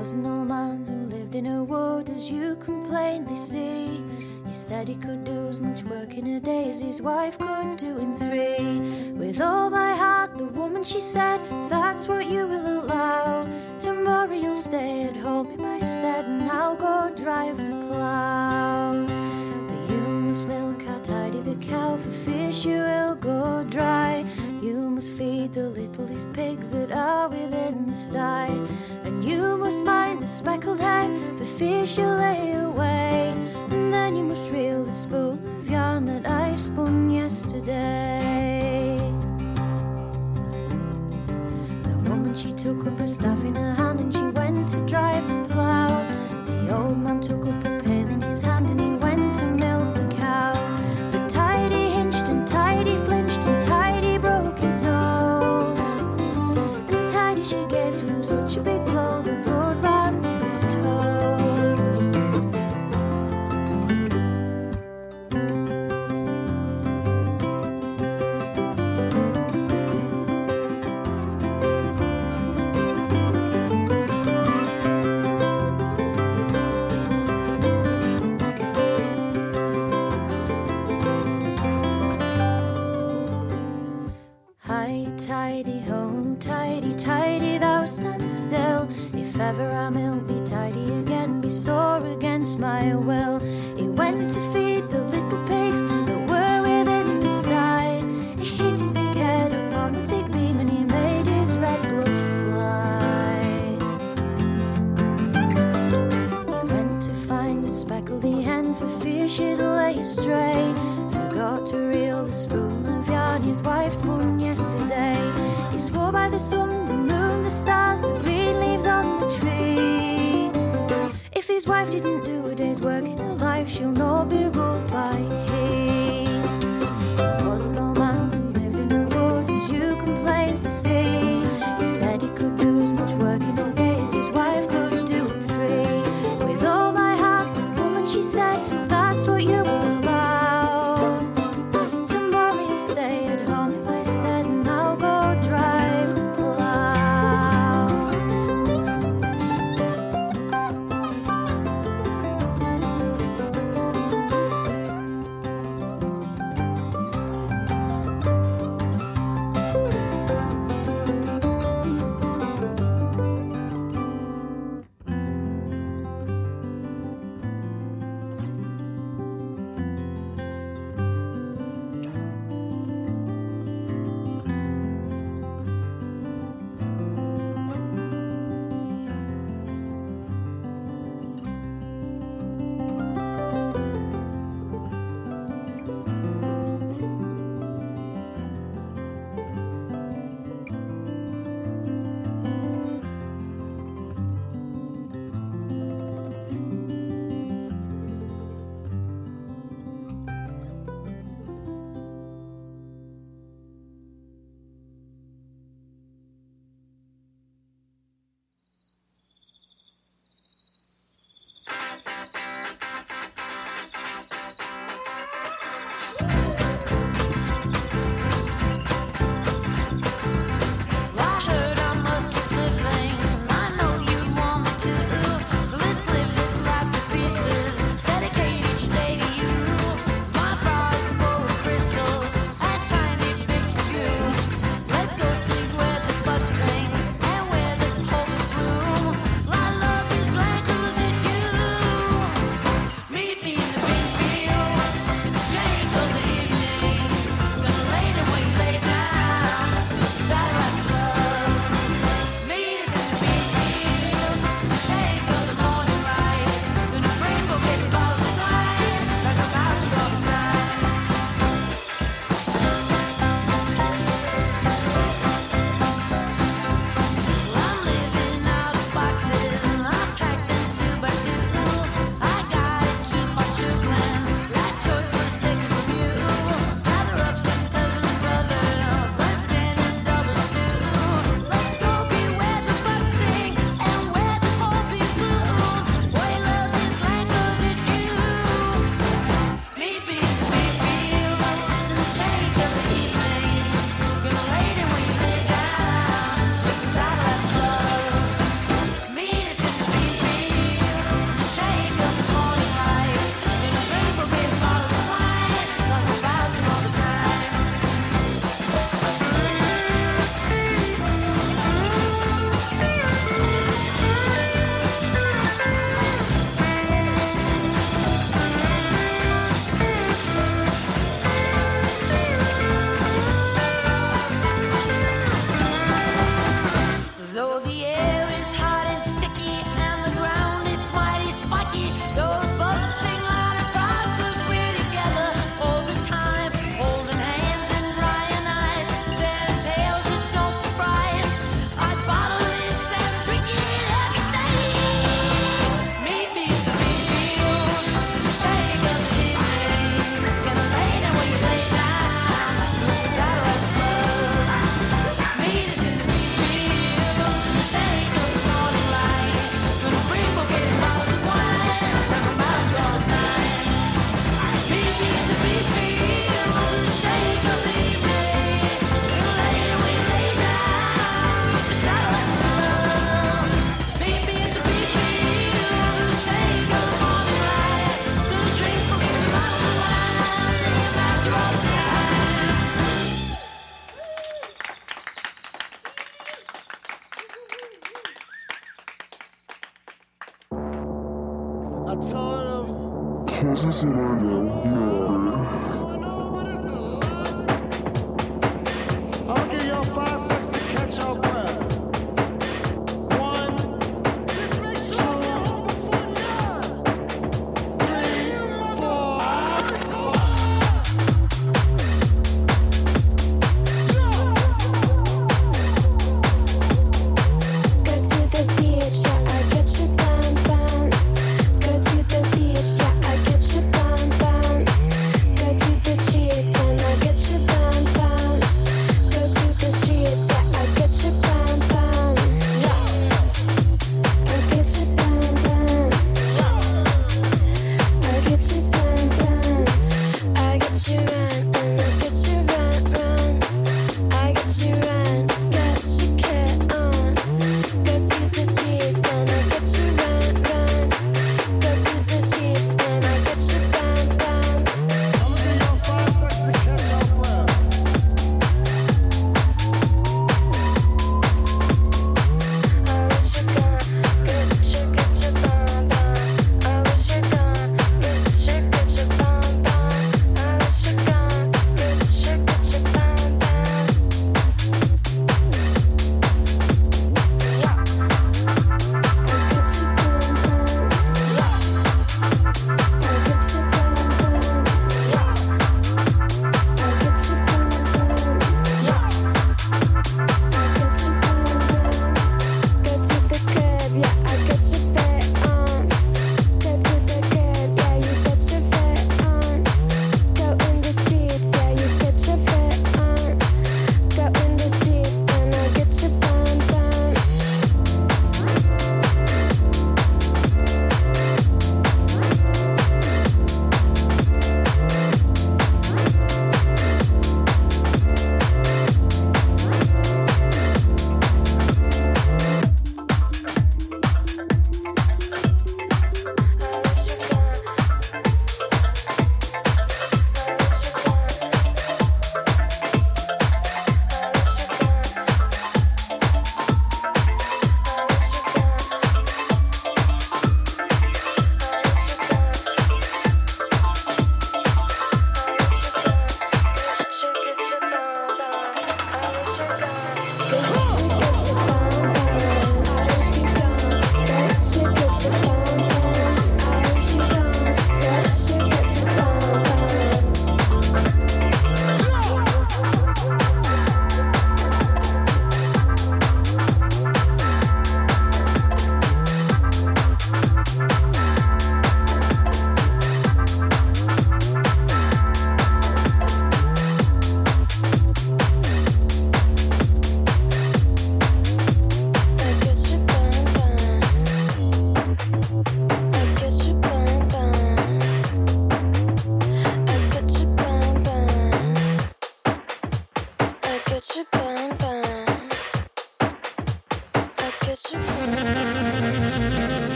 was an old man who lived in a wood, as you can plainly see. He said he could do as much work in a day as his wife could do in 3. With all my heart, the woman, she said, that's what you will allow. Tomorrow you'll stay at home in my stead, and I'll go drive the plough. But you must milk or tidy the cow, for fear she will go dry. You must feed the littlest pigs that are within the sty, and you must mind the speckled hen, for fear she'll lay away. And then you must reel the spool of yarn that I spun yesterday. The woman, she took up her staff in her hand, and she went to drive the plough. The old man took up a pail in his hand, and he went to milk the cow. But Tidy hinched and Tidy flinched, and Tidy broke his nose. And Tidy, she gave to him such a big blow, the blood ran to his toes. Tidy ho, tidy, tidy, thou stand still. If ever I milk be tidy again, be sore against my will. He went to feed the little pigs that were within the sty. He hit his big head upon the thick beam, and he made his red blood fly. He went to find the speckledy hen, for fear she'd lay astray. Forgot to reel the spool of yarn his wife spun yesterday. He swore by the sun, the moon, the stars, the green leaves on the tree. If his wife didn't do a day's work in her life, she'll not be ruled by he. He was an old man who lived in a wood, as you can plainly see. He said he could do as much work in a day as his wife could do in 3. With all my heart, the woman, she said, that's what you will allow. Tomorrow you'll stay at home in my stead, and I'll go drive the plough. Go to the beach, yeah, I get you bum bum.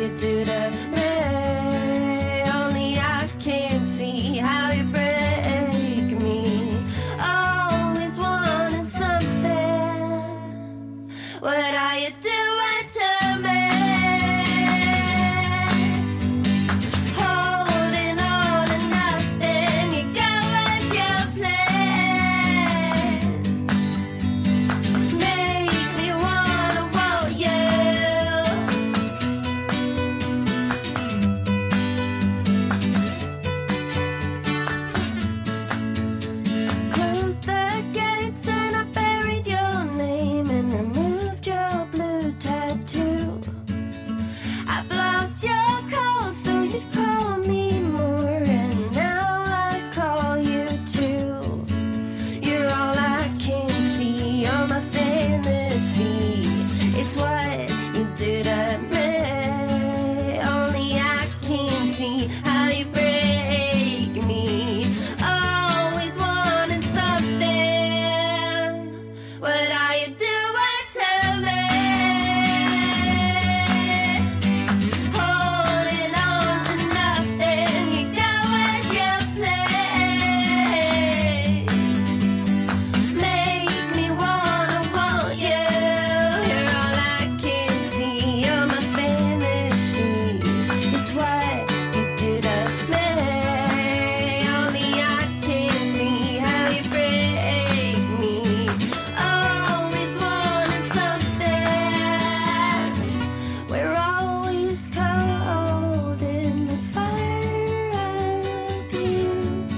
you do to me. Only I can see how you break me. Always wanting something. What are you doing to me? Holding on to nothing. You go as you please. Make me wanna want you. Closed the gates and I buried your name and removed your blue tattoo. I blocked your calls so you'd call me more, and now I call you too. You're all I can see, you're my fantasy. It's what you do to me. Only I can see how you break me. Always wanting something. What are you doing to me? Holding on to nothing. You go as you please. Make me wanna want you. You're all I can see. You're my fantasy. It's what you do to me. Only I can see how you break me. Always wanting something. We're always cold in the fire of you.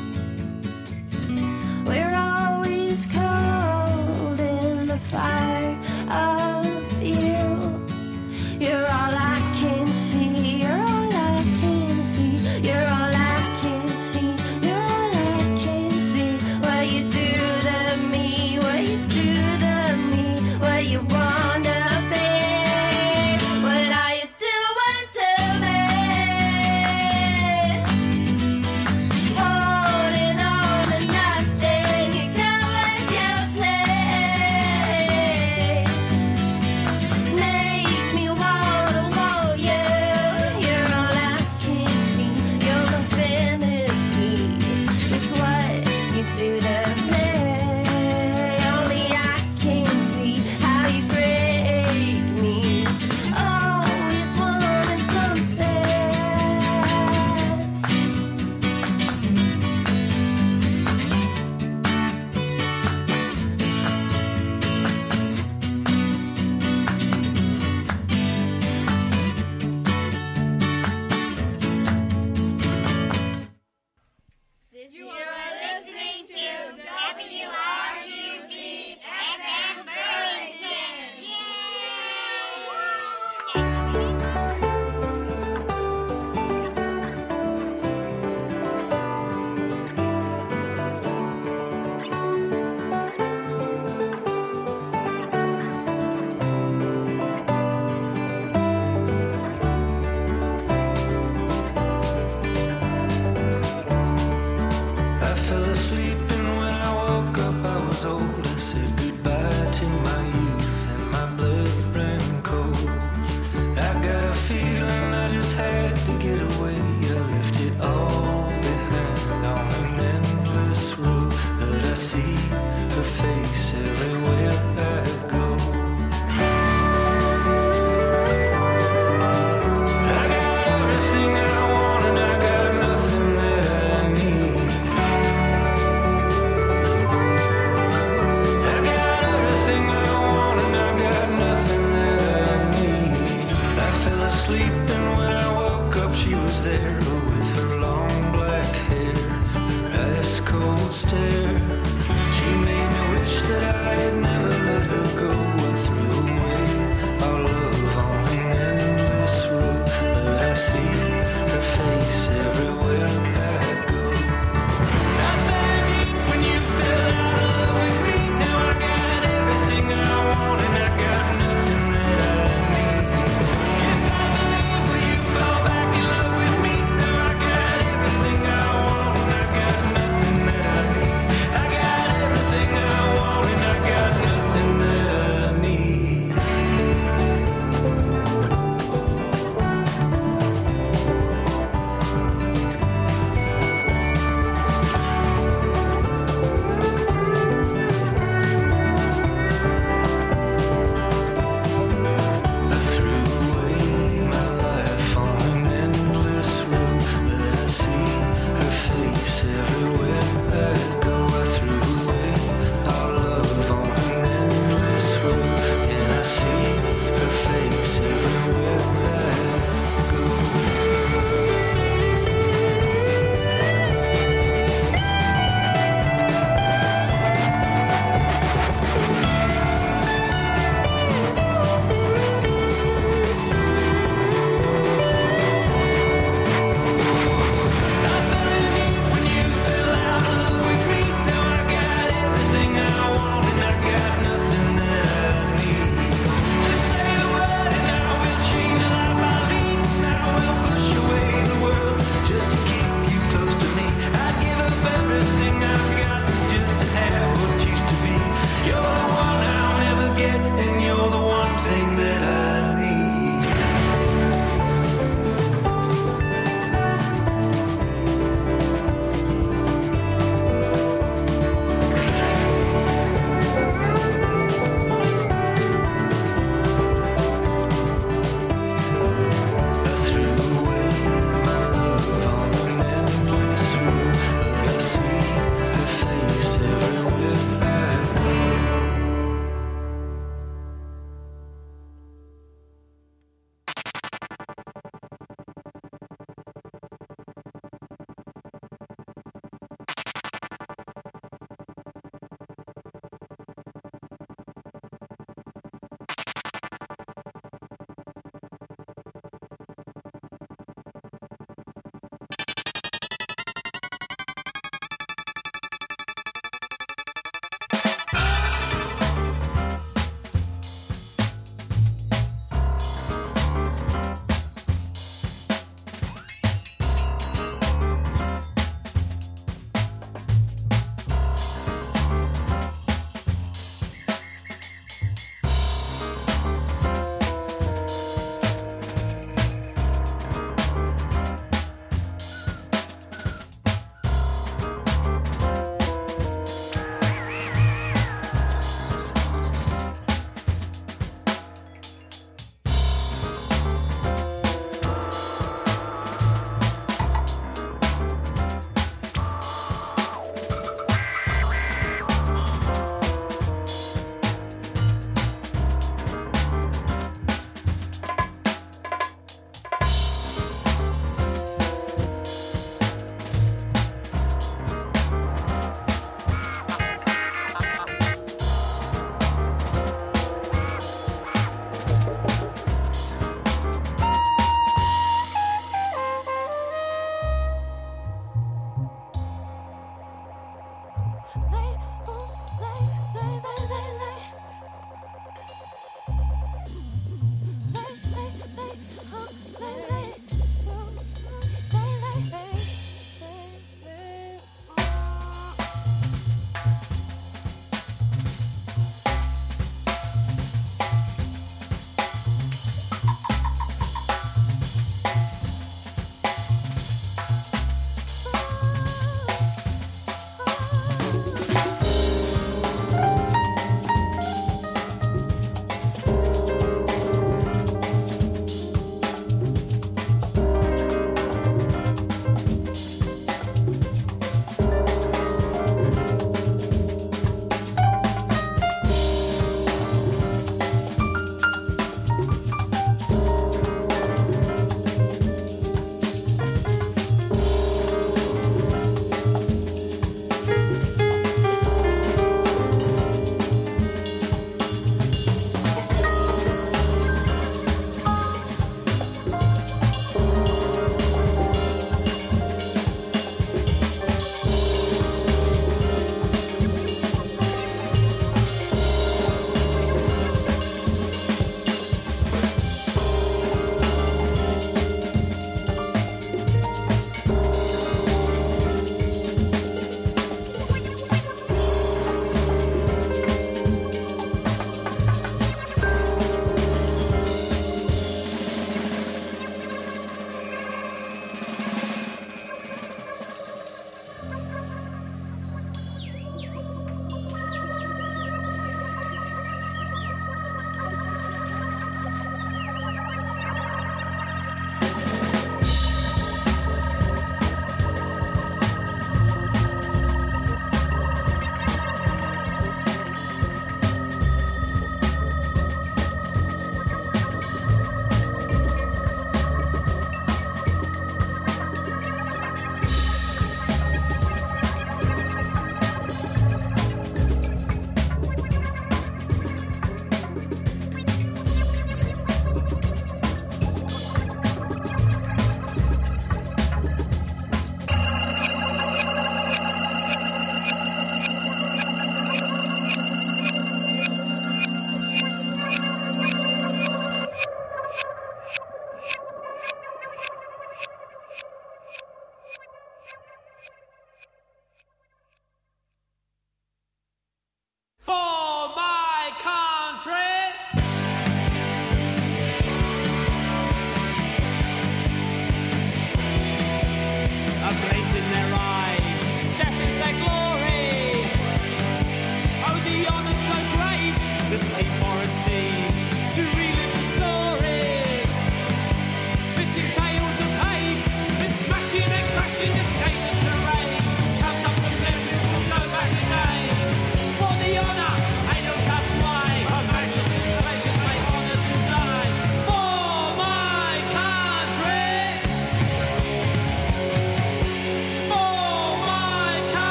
We're always cold in the fire of you. You're all I can see. You're all I can see. You're all I can see. You're all I can see. What you do to me. What you do to me. What you wanna be. What are you doing to me? Holding on to nothing. You go as you please. Make me wanna want you. You're all I can see. You're my fantasy. It's what you do to me. Only I can see how you break me. Always wanting something. You are listening to WRUV FM Burlington. I fell asleep and when I woke up I was old. I said goodbye to my youth and my blood ran cold. I got a feeling I just had to get away. I left it all behind on an endless road, but I see her face everywhere I go. I got everything I want and I got nothing that I need. I got everything I want and I got nothing that I need. I fell asleep and when I woke up she was there with her long black hair, her ice cold stare. She made me wish that I had never let her go. I threw away our love on an endless road, but I see her face everywhere I go. I fell deep when you fell out of love with me. Now I got everything I want and I got nothing that I need. If I believe, will you fall back in love with me? Now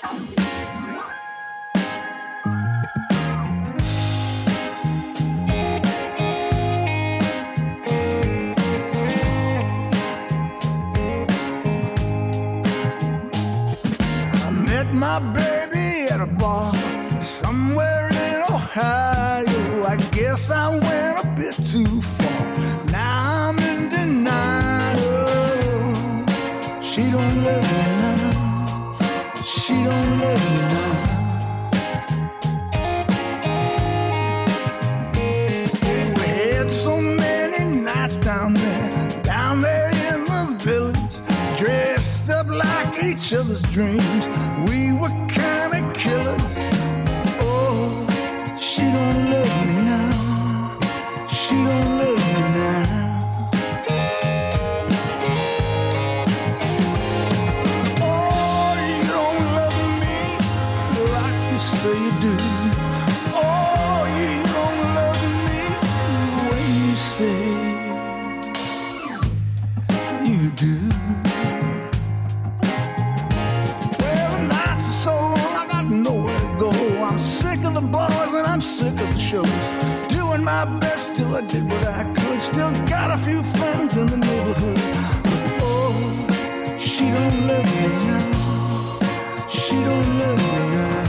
My baby at a bar somewhere in Ohio. I guess I went a bit too far. Now I'm in denial. She don't love me now. She don't love me now. Oh, we had so many nights down there in the village, dressed up like each other's dreams. We were kind of killers. Oh, she don't love me now. She don't love me now. Oh, you don't love me like you say you do. Oh, you don't love me when you say you do. Nowhere to go. I'm sick of the bars and I'm sick of the shows. Doing my best till I did what I could. Still got a few friends in the neighborhood. But oh, she don't love me now. She don't love me now.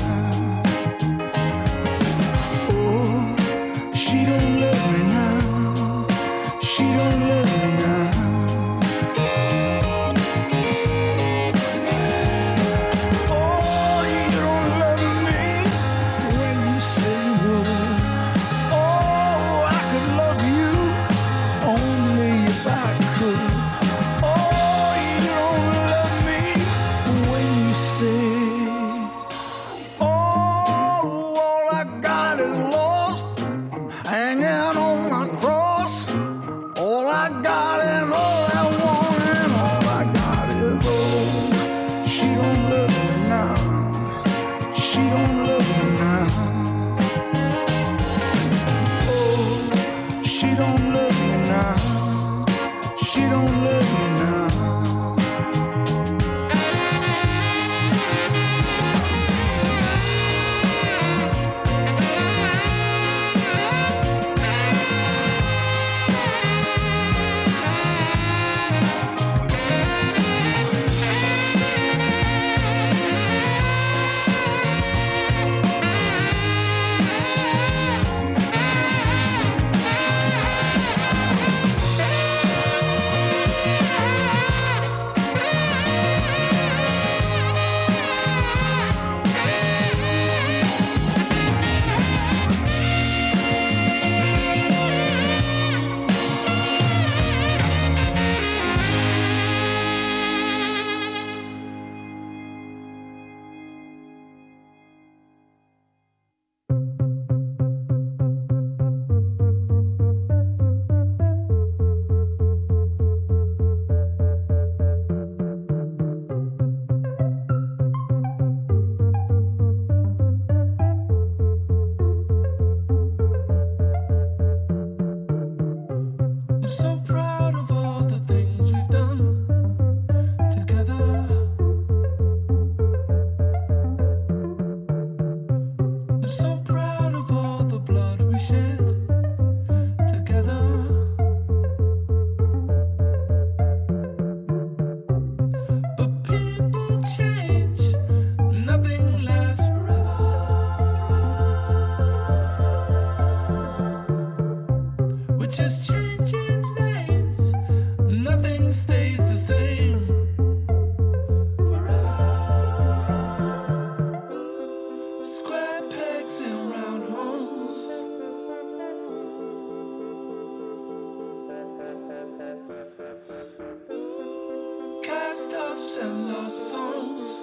Oh, she don't love me now. She don't love me now. Cast-offs and lost songs.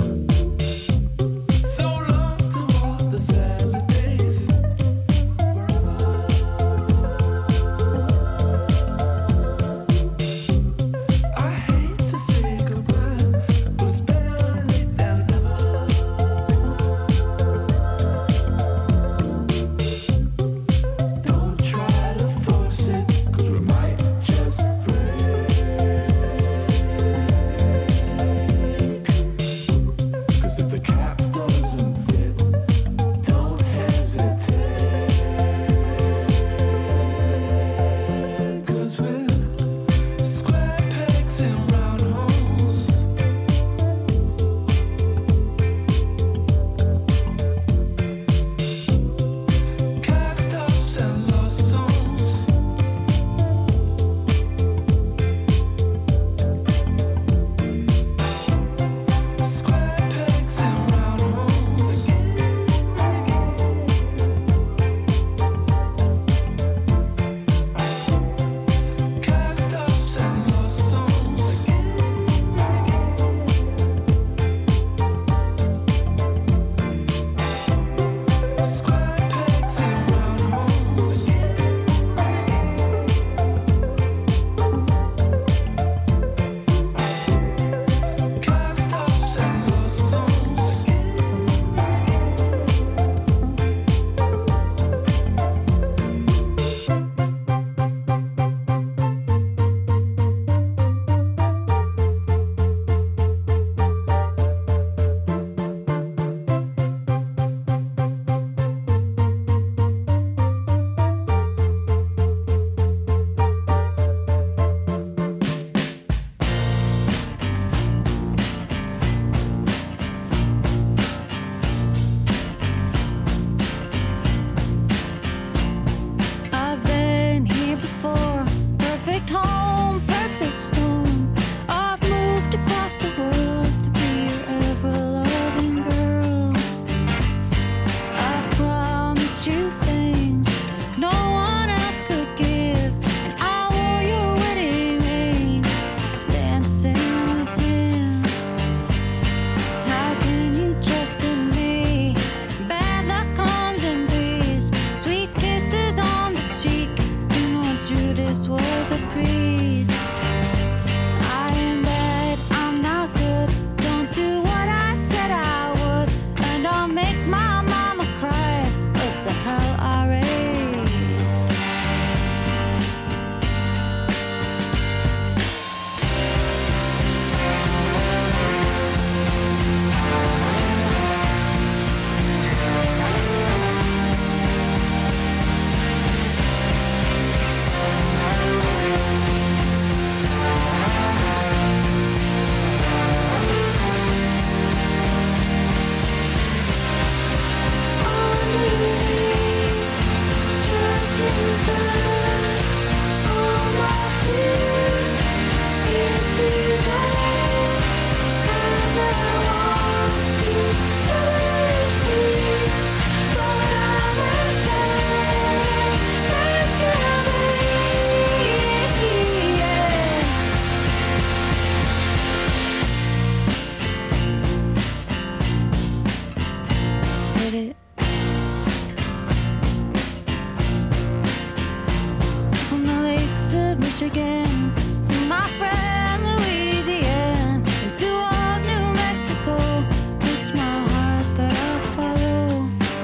So long to all the salad days. Michigan to my friend Louisiana and to old New Mexico. It's my heart that I follow.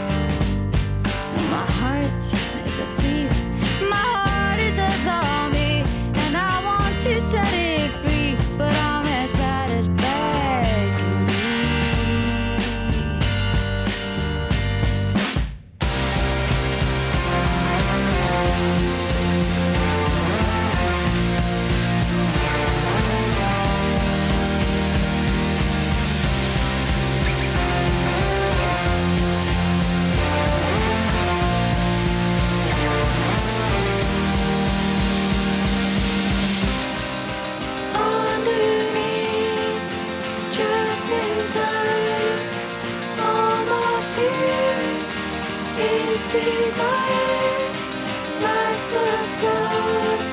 And my heart is a thief. My heart is a zombie, and I want to set it free, but I'm as bad as bad can be. Underneath, trapped inside, all my fear is desire, like the flood.